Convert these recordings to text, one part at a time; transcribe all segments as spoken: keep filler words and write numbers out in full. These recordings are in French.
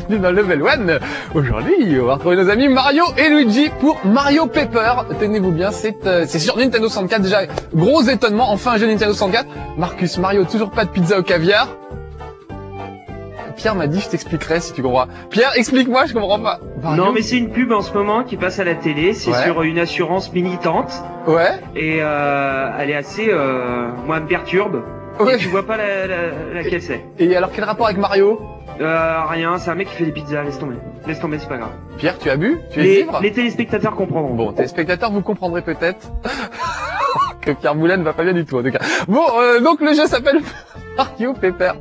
bienvenue dans Level un. Aujourd'hui, on va retrouver nos amis Mario et Luigi pour Mario Paper. Tenez-vous bien, c'est euh, sur Nintendo soixante-quatre. Déjà, gros étonnement, enfin un jeu Nintendo soixante-quatre. Marcus, Mario, toujours pas de pizza au caviar. Pierre m'a dit, je t'expliquerai si tu comprends. Pierre, explique-moi, je comprends pas. Mario. Non, mais c'est une pub en ce moment qui passe à la télé. C'est ouais. sur une assurance militante. Ouais. Et euh, elle est assez... Euh, moi, elle me perturbe. Ouais. Et tu vois pas la, la, laquelle c'est. Et alors, quel rapport avec Mario? Euh, rien, c'est un mec qui fait des pizzas, laisse tomber. Laisse tomber, c'est pas grave. Pierre, tu as bu? Tu es les, libre? Les téléspectateurs comprendront. Bon, téléspectateurs, vous comprendrez peut-être que Pierre Boulet ne va pas bien du tout, en tout cas. Bon, euh, donc le jeu s'appelle Mario Paper.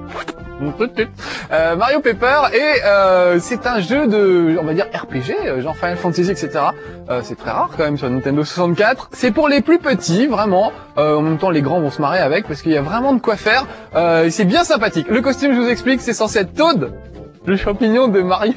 Euh, Mario Paper et euh, c'est un jeu de, on va dire R P G, genre Final Fantasy, et cetera. Euh, c'est très rare quand même sur Nintendo soixante-quatre. C'est pour les plus petits, vraiment. Euh, en même temps, les grands vont se marrer avec parce qu'il y a vraiment de quoi faire. Euh, c'est bien sympathique. Le costume, je vous explique, c'est censé être Toad, le champignon de Mario.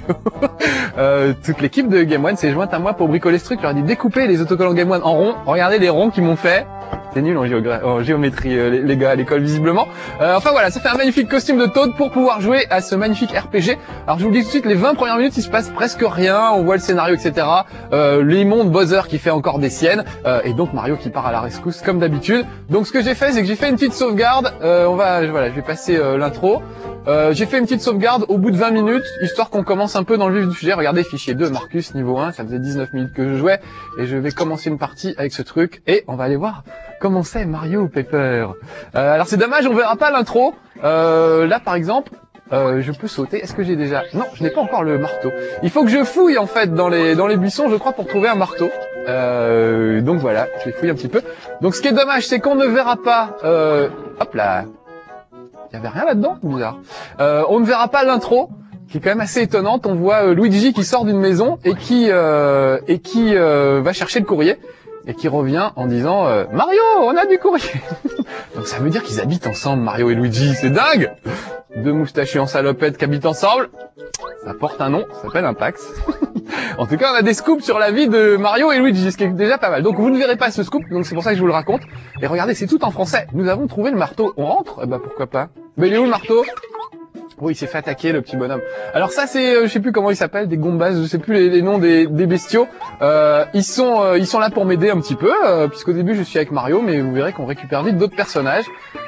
euh, toute l'équipe de Game One s'est jointe à moi pour bricoler ce truc. Je leur ai dit découper les autocollants Game One en rond. Regardez les ronds qu'ils m'ont fait. C'est nul en, en géométrie, euh, les, les gars à l'école, visiblement. Euh, enfin voilà, ça fait un magnifique costume de Toad pour pouvoir jouer à ce magnifique R P G. Alors je vous le dis tout de suite, les vingt premières minutes, il se passe presque rien. On voit le scénario, et cetera. Euh, l'immonde Bowser qui fait encore des siennes. Euh, et donc Mario qui part à la rescousse, comme d'habitude. Donc ce que j'ai fait, c'est que j'ai fait une petite sauvegarde. Euh, on va, voilà, je vais passer euh, l'intro. Euh, j'ai fait une petite sauvegarde au bout de vingt minutes, histoire qu'on commence un peu dans le vif du sujet. Regardez, fichier deux, Marcus, niveau un, ça faisait dix-neuf minutes que je jouais. Et je vais commencer une partie avec ce truc. Et on va aller voir comment c'est Mario Paper. Euh, alors c'est dommage, on verra pas l'intro. Euh, là par exemple, euh, je peux sauter. Est-ce que j'ai déjà... Non, je n'ai pas encore le marteau. Il faut que je fouille en fait dans les dans les buissons, je crois, pour trouver un marteau. Euh, donc voilà, je vais fouiller un petit peu. Donc ce qui est dommage, c'est qu'on ne verra pas... Euh... Hop là. Il y avait rien là-dedans, bizarre. Euh, on ne verra pas l'intro, qui est quand même assez étonnante. On voit euh, Luigi qui sort d'une maison et qui euh, et qui euh, va chercher le courrier et qui revient en disant euh, Mario, on a du courrier. Donc ça veut dire qu'ils habitent ensemble, Mario et Luigi. C'est dingue. Deux moustachus en salopette qui habitent ensemble. Ça porte un nom, ça s'appelle un Pax. En tout cas, on a des scoops sur la vie de Mario et Luigi, ce qui est déjà pas mal. Donc vous ne verrez pas ce scoop, donc c'est pour ça que je vous le raconte. Et regardez, c'est tout en français. Nous avons trouvé le marteau. On rentre? Eh ben pourquoi pas. Mais il est où le marteau? Oui, il s'est fait attaquer, le petit bonhomme. Alors ça, c'est, euh, je sais plus comment il s'appelle, des gombas, je sais plus les, les noms des, des bestiaux. Euh, ils sont, euh, ils sont là pour m'aider un petit peu, euh, puisqu'au début je suis avec Mario, mais vous verrez qu'on récupère vite d'autres personnages.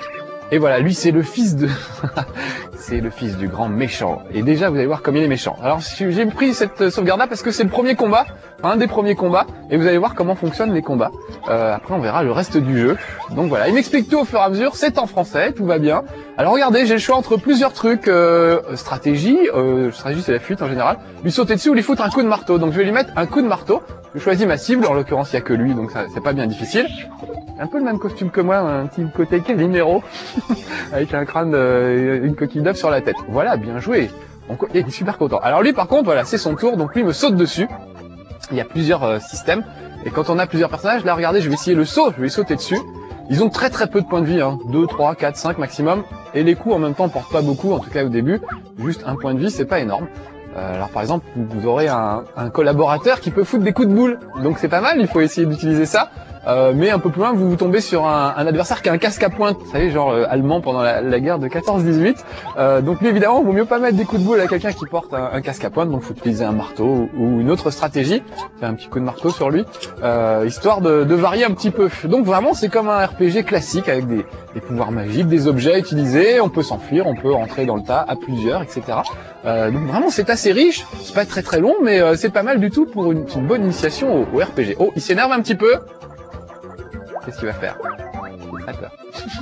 Et voilà, lui c'est le fils de... c'est le fils du grand méchant. Et déjà, vous allez voir comme il est méchant. Alors, j'ai pris cette sauvegarde-là parce que c'est le premier combat, un des premiers combats, et vous allez voir comment fonctionnent les combats. Euh, après, on verra le reste du jeu. Donc voilà, il m'explique tout au fur et à mesure, c'est en français, tout va bien. Alors regardez, j'ai le choix entre plusieurs trucs. Euh, stratégie, euh, stratégie c'est la fuite en général. Lui sauter dessus ou lui foutre un coup de marteau. Donc je vais lui mettre un coup de marteau. Je choisis ma cible, en l'occurrence il n'y a que lui, donc ça c'est pas bien difficile. Un peu le même costume que moi, un petit côté Calimero, avec un crâne, euh, une coquille d'œuf sur la tête. Voilà, bien joué. On... Il est super content. Alors lui par contre, voilà, c'est son tour, donc lui me saute dessus. Il y a plusieurs euh, systèmes, et quand on a plusieurs personnages, là regardez, je vais essayer le saut, je vais sauter dessus. Ils ont très très peu de points de vie, hein. deux, trois, quatre, cinq maximum, et les coups en même temps portent pas beaucoup, en tout cas au début. Juste un point de vie, c'est pas énorme. Euh, alors par exemple, vous aurez un, un collaborateur qui peut foutre des coups de boule, donc c'est pas mal, il faut essayer d'utiliser ça. Euh, mais un peu plus loin, vous vous tombez sur un, un adversaire qui a un casque à pointe, vous savez, genre euh, allemand pendant la, la guerre de quatorze dix-huit. Euh, donc lui, évidemment, il vaut mieux pas mettre des coups de boule à quelqu'un qui porte un, un casque à pointe, donc faut utiliser un marteau ou, ou une autre stratégie, faire un petit coup de marteau sur lui, euh, histoire de, de varier un petit peu. Donc vraiment, c'est comme un R P G classique avec des, des pouvoirs magiques, des objets utilisés, on peut s'enfuir, on peut rentrer dans le tas à plusieurs, et cetera. Euh, donc vraiment, c'est assez riche, c'est pas très très long, mais euh, c'est pas mal du tout pour une, une bonne initiation au, au R P G. Oh, il s'énerve un petit peu. Qu'est-ce qu'il va faire? Ah, peur.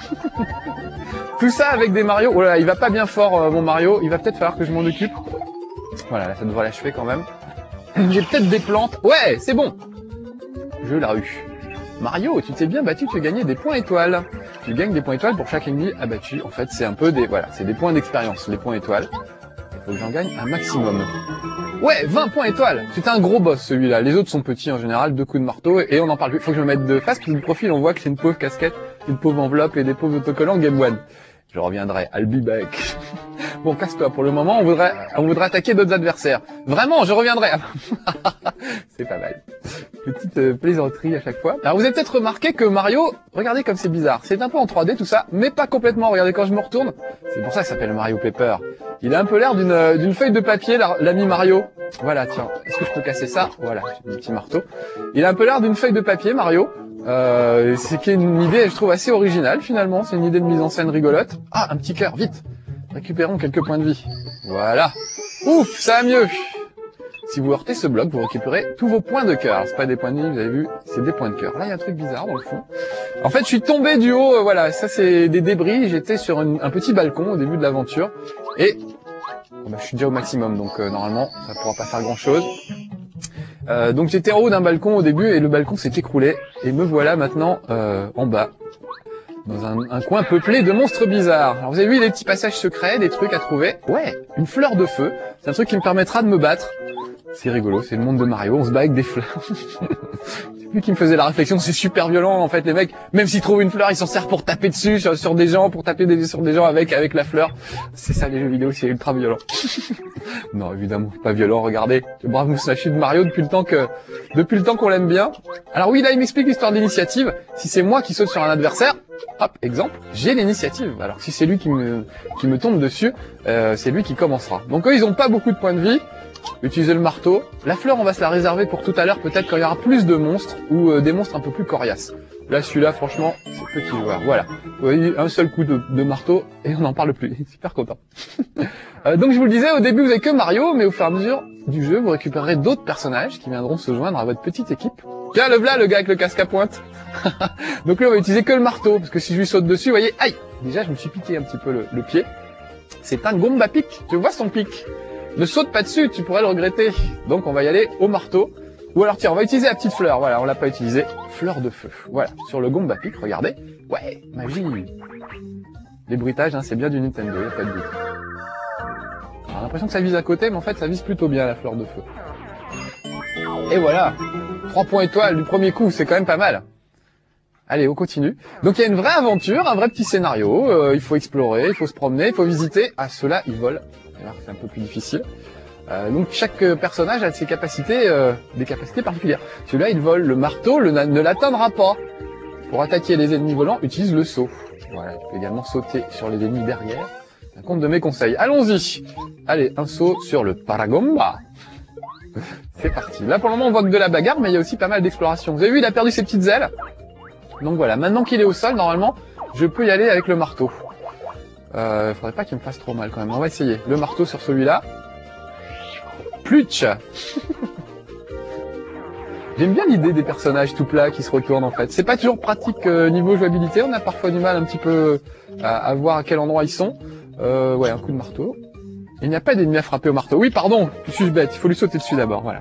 Tout ça avec des Mario. Oh là là, il va pas bien fort euh, mon Mario. Il va peut-être falloir que je m'en occupe. Voilà, là, ça devrait l'achever quand même. J'ai peut-être des plantes. Ouais, c'est bon. Je l'ai eu. Mario, tu t'es bien battu, tu as gagné des points étoiles. Tu gagnes des points étoiles pour chaque ennemi abattu. En fait, c'est un peu des... Voilà, c'est des points d'expérience, les points étoiles. Il faut que j'en gagne un maximum. Ouais, vingt points étoiles. C'était un gros boss celui-là. Les autres sont petits en général, deux coups de marteau et on en parle plus. Faut que je me mette de face, puis du profil on voit que c'est une pauvre casquette, une pauvre enveloppe et des pauvres autocollants Game One. Je reviendrai, I'll be back. Bon, casse-toi, pour le moment on voudrait, on voudrait attaquer d'autres adversaires. Vraiment, je reviendrai. C'est pas mal. Petite euh, plaisanterie à chaque fois. Alors vous avez peut-être remarqué que Mario, regardez comme c'est bizarre. C'est un peu en trois D tout ça, mais pas complètement. Regardez quand je me retourne. C'est pour ça que ça s'appelle Mario Paper. Il a un peu l'air d'une euh, d'une feuille de papier, l'ami Mario. Voilà, tiens. Est-ce que je peux casser ça? Voilà, j'ai un petit marteau. Il a un peu l'air d'une feuille de papier, Mario. Euh, c'est une idée, je trouve, assez originale finalement. C'est une idée de mise en scène rigolote. Ah, un petit cœur, vite. Récupérons quelques points de vie. Voilà. Ouf, ça va mieux. Si vous heurtez ce bloc, vous récupérez tous vos points de cœur. C'est pas des points de vie, vous avez vu, c'est des points de cœur. Là, il y a un truc bizarre dans le fond. En fait, je suis tombé du haut, euh, voilà, ça c'est des débris. J'étais sur une, un petit balcon au début de l'aventure. Et oh bah, je suis déjà au maximum, donc euh, normalement, ça pourra pas faire grand-chose. Euh, donc j'étais en haut d'un balcon au début et le balcon s'est écroulé. Et me voilà maintenant euh, en bas, dans un, un coin peuplé de monstres bizarres. Alors vous avez vu des petits passages secrets, des trucs à trouver. Ouais, une fleur de feu. C'est un truc qui me permettra de me battre. C'est rigolo, c'est le monde de Mario, on se bat avec des fleurs. C'est lui qui me faisait la réflexion, c'est super violent en fait les mecs, même s'ils trouvent une fleur, ils s'en servent pour taper dessus sur, sur des gens, pour taper des, sur des gens avec avec la fleur. C'est ça les jeux vidéo, c'est ultra violent. Non évidemment, pas violent, regardez, le brave moustachu de Mario depuis le temps que depuis le temps qu'on l'aime bien. Alors oui, là il m'explique l'histoire d'initiative. Si c'est moi qui saute sur un adversaire, hop, exemple, j'ai l'initiative. Alors si c'est lui qui me qui me tombe dessus, euh, c'est lui qui commencera. Donc eux ils ont pas beaucoup de points de vie. Utiliser le marteau. La fleur, on va se la réserver pour tout à l'heure, peut-être quand il y aura plus de monstres, ou euh, des monstres un peu plus coriaces. Là, celui-là, franchement, c'est petit joueur. Voilà. Vous voyez, un seul coup de, de marteau, et on n'en parle plus. Super content. euh, donc, je vous le disais, au début, vous avez que Mario, mais au fur et à mesure du jeu, vous récupérerez d'autres personnages qui viendront se joindre à votre petite équipe. Tiens, le voilà, le gars avec le casque à pointe. Donc là, on va utiliser que le marteau, parce que si je lui saute dessus, vous voyez, aïe! Déjà, je me suis piqué un petit peu le, le pied. C'est un Goomba pic. Tu vois son pic? Ne saute pas dessus, tu pourrais le regretter. Donc on va y aller au marteau. Ou alors tiens, on va utiliser la petite fleur. Voilà, on l'a pas utilisée. Fleur de feu. Voilà, sur le Goomba pic, regardez. Ouais, magie. Les bruitages, hein, c'est bien du Nintendo, y a pas de doute. On a l'impression que ça vise à côté, mais en fait ça vise plutôt bien la fleur de feu. Et voilà, trois points étoiles du premier coup, c'est quand même pas mal. Allez, on continue. Donc il y a une vraie aventure, un vrai petit scénario. Euh, il faut explorer, il faut se promener, il faut visiter. Ah, ceux-là, ils volent. Alors c'est un peu plus difficile. Euh, donc chaque euh, personnage a ses capacités, euh, des capacités particulières. Celui-là, il vole. Le marteau le, ne l'atteindra pas. Pour attaquer les ennemis volants, utilise le saut. Voilà, tu peux également sauter sur les ennemis derrière. Un compte de mes conseils. Allons-y. Allez, un saut sur le Paragomba. C'est parti. Là, pour le moment, on voit que de la bagarre, mais il y a aussi pas mal d'exploration. Vous avez vu, il a perdu ses petites ailes. Donc voilà, maintenant qu'il est au sol, normalement, je peux y aller avec le marteau. Euh, faudrait pas qu'il me fasse trop mal quand même. On va essayer. Le marteau sur celui-là. Plutch. J'aime bien l'idée des personnages tout plats qui se retournent en fait. C'est pas toujours pratique euh, niveau jouabilité. On a parfois du mal un petit peu à, à voir à quel endroit ils sont. Euh, ouais, un coup de marteau. Il n'y a pas d'ennemi à frapper au marteau. Oui, pardon, je suis bête. Il faut lui sauter dessus d'abord. Voilà.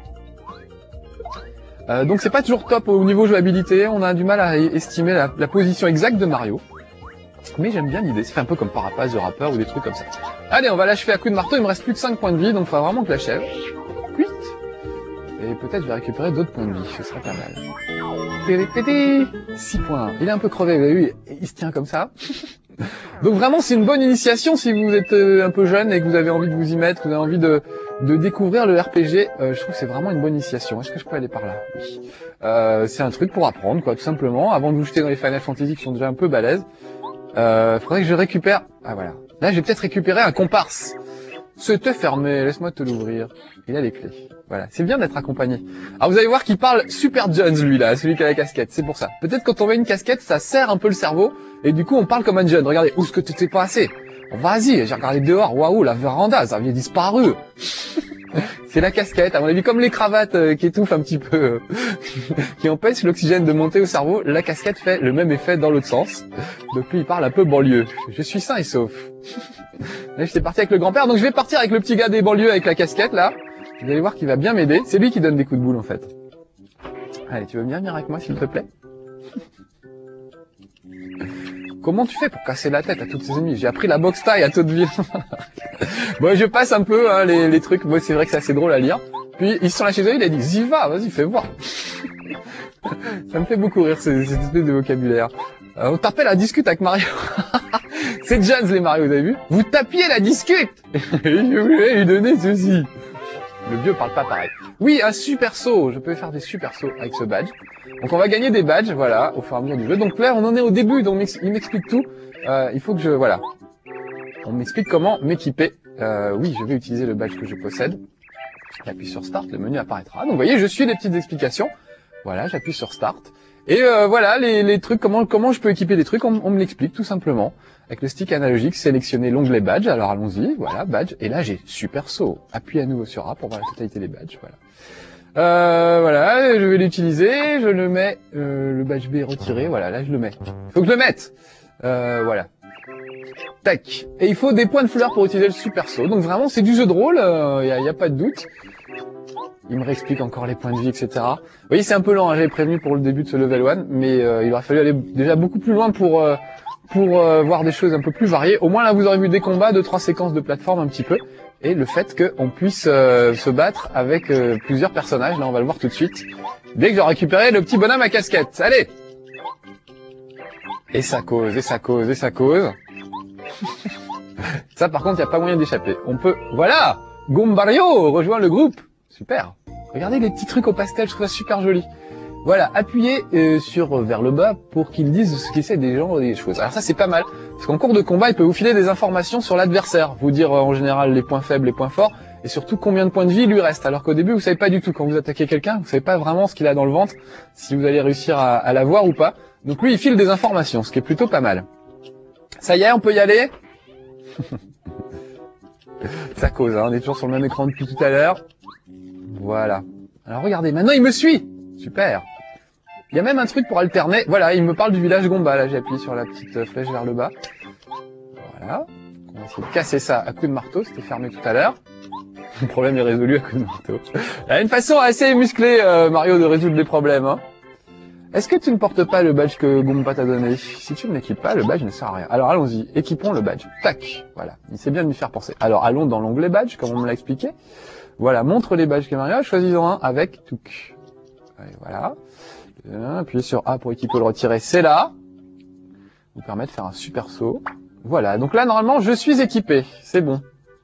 Euh, donc c'est pas toujours top au niveau jouabilité. On a du mal à estimer la, la position exacte de Mario. Mais j'aime bien l'idée, ça fait un peu comme Parapace de rappeur ou des trucs comme ça. Allez, on va l'achever à coup de marteau, il me reste plus que cinq points de vie, donc il faut vraiment que je l'achève. huit. Et peut-être je vais récupérer d'autres points de vie, ce serait pas mal. six points. Il est un peu crevé, vous avez vu, il se tient comme ça. Donc vraiment, c'est une bonne initiation si vous êtes un peu jeune et que vous avez envie de vous y mettre, que vous avez envie de, de découvrir le R P G. Euh, je trouve que c'est vraiment une bonne initiation. Est-ce que je peux aller par là? Oui. Euh, c'est un truc pour apprendre, quoi, tout simplement, avant de vous jeter dans les Final Fantasy qui sont déjà un peu balèzes. Euh, faudrait que je récupère... Ah voilà. Là, j'ai peut-être récupéré un comparse. C'était fermé, laisse-moi te l'ouvrir. Il a les clés. Voilà, c'est bien d'être accompagné. Alors vous allez voir qu'il parle super Jones, lui là, celui qui a la casquette, c'est pour ça. Peut-être quand on met une casquette, ça serre un peu le cerveau, et du coup on parle comme un jeune. Regardez, où est-ce que tu t'es passé? Oh, vas-y, j'ai regardé dehors, waouh, la véranda, ça avait disparu. C'est la casquette, à mon avis, comme les cravates euh, qui étouffent un petit peu, euh, qui empêchent l'oxygène de monter au cerveau, la casquette fait le même effet dans l'autre sens. Donc lui, il parle un peu banlieue. Je suis sain et sauf. Là, j'étais parti avec le grand-père, donc je vais partir avec le petit gars des banlieues avec la casquette, là. Vous allez voir qu'il va bien m'aider. C'est lui qui donne des coups de boule, en fait. Allez, tu veux bien venir avec moi, s'il te plaît? Comment tu fais pour casser la tête à tous tes ennemis? J'ai appris la boxe taille à Toadville. Bon, je passe un peu hein, les, les trucs. Moi, c'est vrai que c'est assez drôle à lire. Puis, ils sont là chez eux, il a dit, j'y va, vas-y, fais voir. Ça me fait beaucoup rire, cette espèce de vocabulaire. Euh, on tapait la discute avec Mario. C'est Jones, les Mario, vous avez vu? Vous tapiez la discute. Et je voulais lui donner ceci. Le vieux parle pas pareil. Oui, un super saut. Je peux faire des super sauts avec ce badge. Donc on va gagner des badges, voilà, au fur et à mesure du jeu. Donc là, on en est au début, donc il m'explique tout. Euh, il faut que je... Voilà. On m'explique comment m'équiper. Euh, oui, je vais utiliser le badge que je possède. J'appuie sur Start, le menu apparaîtra. Donc vous voyez, je suis les petites explications. Voilà, j'appuie sur Start. Et euh, voilà, les, les trucs, comment, comment je peux équiper des trucs, on, on me l'explique tout simplement. Avec le stick analogique, sélectionner l'onglet badge. Alors allons-y, voilà, badge. Et là, j'ai super saut. Appuie à nouveau sur A pour voir la totalité des badges. Voilà. Euh, voilà, je vais l'utiliser. Je le mets. Euh, le badge B est retiré. Voilà, là je le mets. Il faut que je le mette. Euh, voilà. Tac. Et il faut des points de fleur pour utiliser le super saut. Donc vraiment, c'est du jeu de rôle. Il euh, n'y a, y a pas de doute. Il me réexplique encore les points de vie, et cetera. Vous voyez, c'est un peu lent. Hein, j'avais prévenu pour le début de ce level un, mais euh, il aurait fallu aller déjà beaucoup plus loin pour euh, pour euh, voir des choses un peu plus variées. Au moins là, vous aurez vu des combats, deux trois séquences de plateforme un petit peu, et le fait qu'on puisse euh, se battre avec euh, plusieurs personnages. Là, on va le voir tout de suite. Dès que j'ai récupéré le petit bonhomme à casquette. Allez. Et ça cause, et ça cause, et ça cause. Ça, par contre, il n'y a pas moyen d'échapper. On peut... Voilà, Gombario rejoint le groupe. Super. Regardez les petits trucs au pastel, je trouve ça super joli. Voilà, appuyez euh, sur euh, vers le bas pour qu'ils disent ce qu'ils savent des gens des choses. Alors ça, c'est pas mal, parce qu'en cours de combat, il peut vous filer des informations sur l'adversaire, vous dire euh, en général les points faibles, les points forts, et surtout combien de points de vie il lui reste. Alors qu'au début, vous savez pas du tout. Quand vous attaquez quelqu'un, vous savez pas vraiment ce qu'il a dans le ventre, si vous allez réussir à, à l'avoir ou pas. Donc lui, il file des informations, ce qui est plutôt pas mal. Ça y est, on peut y aller. Ça cause, hein, on est toujours sur le même écran depuis tout à l'heure. Voilà. Alors regardez, maintenant il me suit. Super. Il y a même un truc pour alterner. Voilà, il me parle du village Gomba. Là, j'ai appuyé sur la petite flèche vers le bas. Voilà. On va essayer de casser ça à coups de marteau. C'était fermé tout à l'heure. Le problème est résolu à coups de marteau. Il y a une façon assez musclée, euh, Mario, de résoudre les problèmes. Hein. Est-ce que tu ne portes pas le badge que Gomba t'a donné? Si tu ne l'équipes pas, le badge ne sert à rien. Alors allons-y, équipons le badge. Tac. Voilà. Il sait bien de m'y faire penser. Alors allons dans l'onglet badge, comme on me l'a expliqué. Voilà, montre les badges que Mario, choisissons un avec Touk. Allez, voilà. Appuyez sur A pour équiper le retirer, c'est là. Vous permet de faire un super saut. Voilà, donc là, normalement, je suis équipé. C'est bon.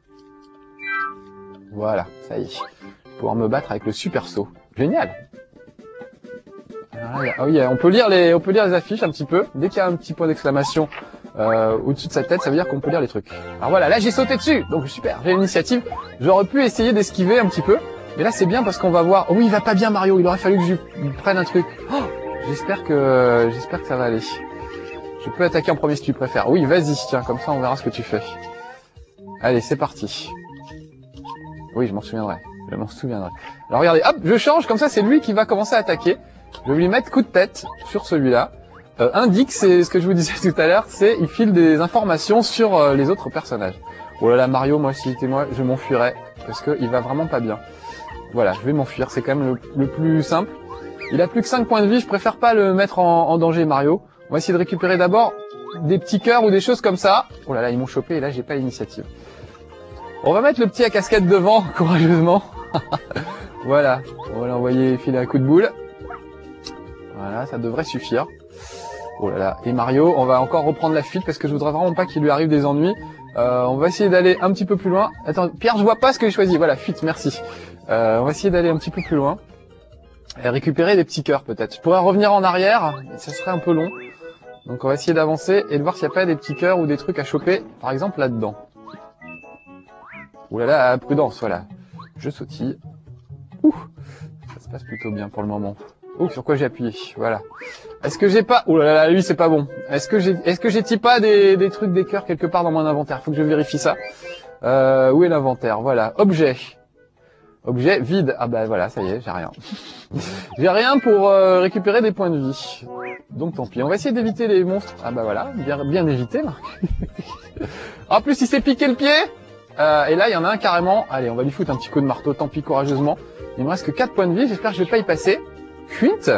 Voilà, ça y est. Je vais pouvoir me battre avec le super saut. Génial. Alors là, ah oui, on peut lire les, on peut lire les affiches un petit peu. Dès qu'il y a un petit point d'exclamation euh, au-dessus de sa tête, ça veut dire qu'on peut lire les trucs. Alors voilà, là j'ai sauté dessus, donc super, j'ai l'initiative. J'aurais pu essayer d'esquiver un petit peu, mais là c'est bien parce qu'on va voir. Oh oui, il va pas bien Mario, il aurait fallu que je lui prenne un truc. Oh, j'espère que, j'espère que ça va aller. Je peux attaquer en premier si tu préfères. Oui, vas-y, tiens, comme ça on verra ce que tu fais. Allez, c'est parti. Oui, je m'en souviendrai. Je m'en souviendrai. Alors regardez, hop, je change, comme ça c'est lui qui va commencer à attaquer. Je vais lui mettre coup de tête sur celui-là. Euh, indique, c'est ce que je vous disais tout à l'heure, c'est il file des informations sur euh, les autres personnages. Oh là là, Mario, moi si c'était moi, je m'enfuirais parce que il va vraiment pas bien. Voilà, je vais m'enfuir, c'est quand même le, le plus simple. Il a plus que cinq points de vie, je préfère pas le mettre en, en danger, Mario. On va essayer de récupérer d'abord des petits cœurs ou des choses comme ça. Oh là là, ils m'ont chopé et là j'ai pas l'initiative. On va mettre le petit à casquette devant, courageusement. Voilà, on va l'envoyer filer un coup de boule. Voilà, ça devrait suffire. Oh là là. Et Mario, on va encore reprendre la fuite parce que je voudrais vraiment pas qu'il lui arrive des ennuis. Euh, on va essayer d'aller un petit peu plus loin. Attends, Pierre, je vois pas ce que j'ai choisi. Voilà, fuite, merci. Euh, on va essayer d'aller un petit peu plus loin. Et récupérer des petits cœurs peut-être. Je pourrais revenir en arrière, mais ça serait un peu long. Donc on va essayer d'avancer et de voir s'il n'y a pas des petits cœurs ou des trucs à choper, par exemple là-dedans. Ouh là là, prudence, voilà. Je sautille. Ouh, ça se passe plutôt bien pour le moment. Oh, sur quoi j'ai appuyé, voilà. Est-ce que j'ai pas... Oh là là, lui c'est pas bon. Est-ce que j'ai est-ce que j'ai pas des, des trucs, des cœurs quelque part dans mon inventaire? Faut que je vérifie ça. Euh, où est l'inventaire? Voilà, objet. Objet vide. Ah bah voilà, ça y est, j'ai rien. J'ai rien pour euh, récupérer des points de vie. Donc tant pis, on va essayer d'éviter les monstres. Ah bah voilà, bien, bien évité, Marc. En plus, il s'est piqué le pied. Euh, et là, il y en a un carrément. Allez, on va lui foutre un petit coup de marteau, tant pis, courageusement. Il me reste que quatre points de vie, j'espère que je vais pas y passer. Fuite.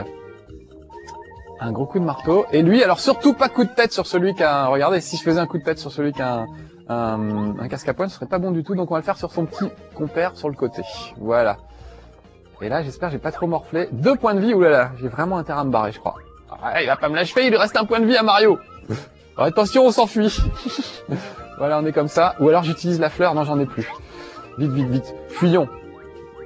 Un gros coup de marteau. Et lui, alors surtout pas coup de tête sur celui qui a un... Regardez, si je faisais un coup de tête sur celui qui a un, un, un casque à poing, ce serait pas bon du tout. Donc on va le faire sur son petit compère sur le côté. Voilà. Et là, j'espère que j'ai pas trop morflé. Deux points de vie, oulala, j'ai vraiment intérêt à me barrer, je crois. Ah, il va pas me l'achever, il lui reste un point de vie à Mario. Alors, attention, on s'enfuit. Voilà, on est comme ça. Ou alors j'utilise la fleur, non, j'en ai plus. Vite, vite, vite. Fuyons.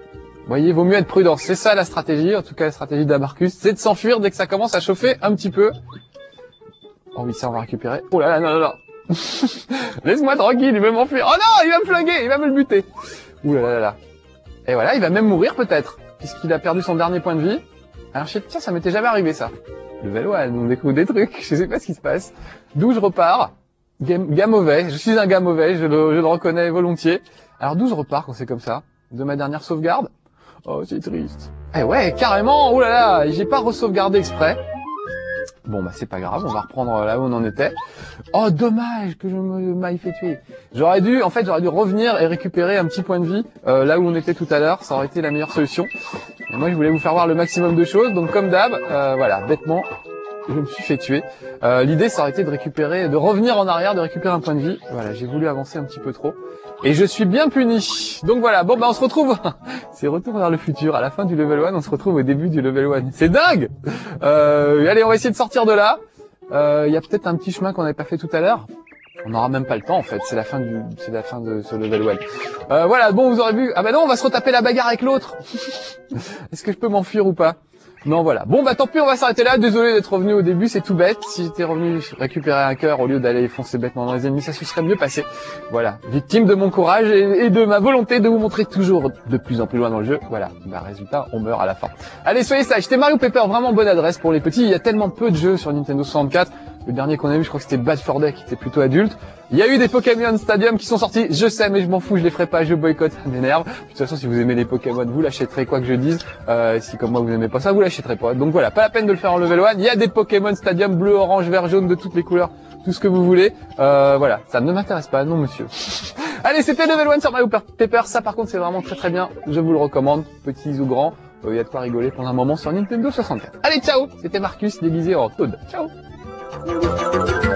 voyez, vaut mieux être prudent. C'est ça la stratégie, en tout cas la stratégie d'Abarcus, c'est de s'enfuir dès que ça commence à chauffer un petit peu. Oh oui, ça on va récupérer. Oh là là, non, non, non. Laisse-moi tranquille, il veut m'enfuir. Oh non, il va me flinguer, il va me le buter. Ouh là là là. Et voilà, il va même mourir peut-être, puisqu'il a perdu son dernier point de vie. Alors je sais, tiens, ça m'était jamais arrivé ça. Le Valois, on découvre des trucs, je sais pas ce qui se passe. D'où je repars. Game, gars mauvais, je suis un gars mauvais, je le, je le reconnais volontiers. Alors d'où je repars quand c'est comme ça? De ma dernière sauvegarde? Oh, c'est triste. Eh ouais, carrément, oh là là, j'ai pas re-sauvegardé exprès. Bon bah c'est pas grave, on va reprendre là où on en était. Oh dommage que je me m'aille fait tuer. J'aurais dû, en fait j'aurais dû revenir et récupérer un petit point de vie euh, là où on était tout à l'heure, ça aurait été la meilleure solution. Et moi je voulais vous faire voir le maximum de choses, donc comme d'hab, euh, voilà, bêtement, je me suis fait tuer. Euh, L'idée ça aurait été de récupérer, de revenir en arrière, de récupérer un point de vie. Voilà, j'ai voulu avancer un petit peu trop. Et je suis bien puni. Donc voilà, bon bah on se retrouve, c'est retour vers le futur, à la fin du level un, on se retrouve au début du level un. C'est dingue. euh, Allez, on va essayer de sortir de là. Il euh, y a peut-être un petit chemin qu'on n'avait pas fait tout à l'heure. On n'aura même pas le temps en fait, c'est la fin du, c'est la fin de ce level un. Euh, voilà, bon vous aurez vu, ah bah non on va se retaper la bagarre avec l'autre. Est-ce que je peux m'enfuir ou pas? Non, voilà. Bon, bah tant pis, on va s'arrêter là. Désolé d'être revenu au début, c'est tout bête. Si j'étais revenu récupérer un cœur au lieu d'aller foncer bêtement dans les ennemis, ça se serait mieux passé. Voilà. Victime de mon courage et, et de ma volonté de vous montrer toujours de plus en plus loin dans le jeu. Voilà. Bah, résultat, on meurt à la fin. Allez, soyez sages. C'était Mario Paper, vraiment bonne adresse pour les petits. Il y a tellement peu de jeux sur Nintendo soixante-quatre. Le dernier qu'on a vu, je crois que c'était Bad Fur Day, qui était plutôt adulte. Il y a eu des Pokémon Stadium qui sont sortis, je sais, mais je m'en fous, je les ferai pas, je boycotte, ça m'énerve. De toute façon, si vous aimez les Pokémon, vous l'achèterez quoi que je dise. Euh, si comme moi vous aimez pas ça, vous l'achèterez pas. Donc voilà, pas la peine de le faire en level un. Il y a des Pokémon Stadium bleu, orange, vert, jaune, de toutes les couleurs, tout ce que vous voulez. Euh, voilà, ça ne m'intéresse pas, non monsieur. Allez, c'était level un sur Mario Paper. Ça par contre, c'est vraiment très très bien. Je vous le recommande, petits ou grands. Il euh, y a de quoi rigoler pendant un moment sur Nintendo soixante-quatre. Allez, ciao. C'était Marcus déguisé en Toad. Ciao.